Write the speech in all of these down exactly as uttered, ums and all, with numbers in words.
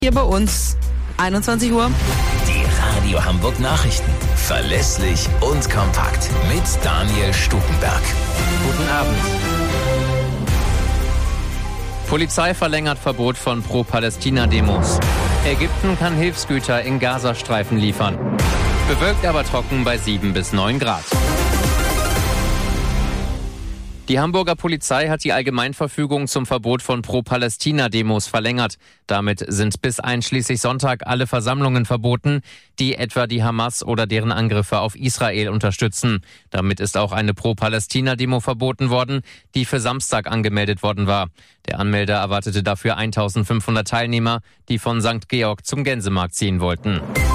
Hier bei uns, einundzwanzig Uhr. Die Radio Hamburg Nachrichten. Verlässlich und kompakt. Mit Daniel Stukenberg. Guten Abend. Polizei verlängert Verbot von Pro-Palästina-Demos. Ägypten kann Hilfsgüter in Gazastreifen liefern. Bewölkt aber trocken bei sieben bis neun Grad. Die Hamburger Polizei hat die Allgemeinverfügung zum Verbot von Pro-Palästina-Demos verlängert. Damit sind bis einschließlich Sonntag alle Versammlungen verboten, die etwa die Hamas oder deren Angriffe auf Israel unterstützen. Damit ist auch eine Pro-Palästina-Demo verboten worden, die für Samstag angemeldet worden war. Der Anmelder erwartete dafür eintausendfünfhundert Teilnehmer, die von Sankt Georg zum Gänsemarkt ziehen wollten.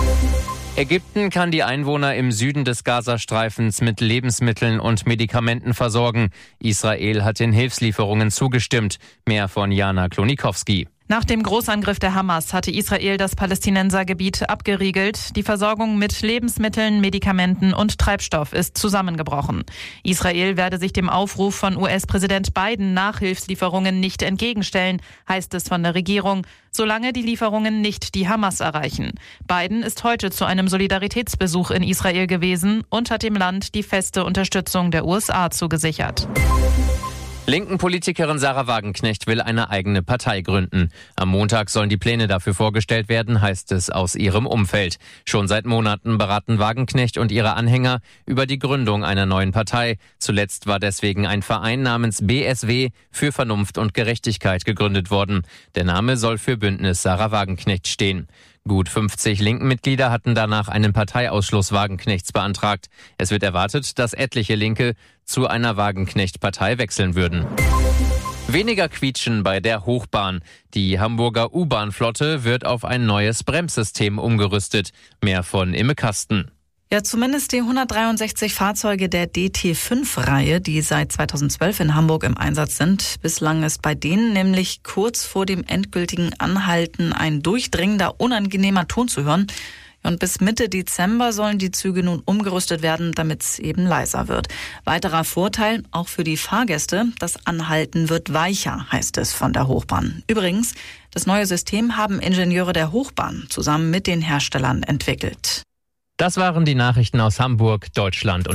Ägypten kann die Einwohner im Süden des Gazastreifens mit Lebensmitteln und Medikamenten versorgen. Israel hat den Hilfslieferungen zugestimmt. Mehr von Jana Klonikowski. Nach dem Großangriff der Hamas hatte Israel das Palästinensergebiet abgeriegelt. Die Versorgung mit Lebensmitteln, Medikamenten und Treibstoff ist zusammengebrochen. Israel werde sich dem Aufruf von U S-Präsident Biden nach Hilfslieferungen nicht entgegenstellen, heißt es von der Regierung, solange die Lieferungen nicht die Hamas erreichen. Biden ist heute zu einem Solidaritätsbesuch in Israel gewesen und hat dem Land die feste Unterstützung der U S A zugesichert. Linken Politikerin Sarah Wagenknecht will eine eigene Partei gründen. Am Montag sollen die Pläne dafür vorgestellt werden, heißt es aus ihrem Umfeld. Schon seit Monaten beraten Wagenknecht und ihre Anhänger über die Gründung einer neuen Partei. Zuletzt war deswegen ein Verein namens B S W für Vernunft und Gerechtigkeit gegründet worden. Der Name soll für Bündnis Sarah Wagenknecht stehen. Gut fünfzig linken Mitglieder hatten danach einen Parteiausschluss Wagenknechts beantragt. Es wird erwartet, dass etliche Linke zu einer Wagenknecht-Partei wechseln würden. Weniger Quietschen bei der Hochbahn. Die Hamburger U-Bahn-Flotte wird auf ein neues Bremssystem umgerüstet. Mehr von Imme Kasten. Ja, zumindest die hundertdreiundsechzig Fahrzeuge der D T fünf Reihe, die seit zweitausendzwölf in Hamburg im Einsatz sind. Bislang ist bei denen nämlich kurz vor dem endgültigen Anhalten ein durchdringender, unangenehmer Ton zu hören. Und bis Mitte Dezember sollen die Züge nun umgerüstet werden, damit es eben leiser wird. Weiterer Vorteil, auch für die Fahrgäste, das Anhalten wird weicher, heißt es von der Hochbahn. Übrigens, das neue System haben Ingenieure der Hochbahn zusammen mit den Herstellern entwickelt. Das waren die Nachrichten aus Hamburg, Deutschland und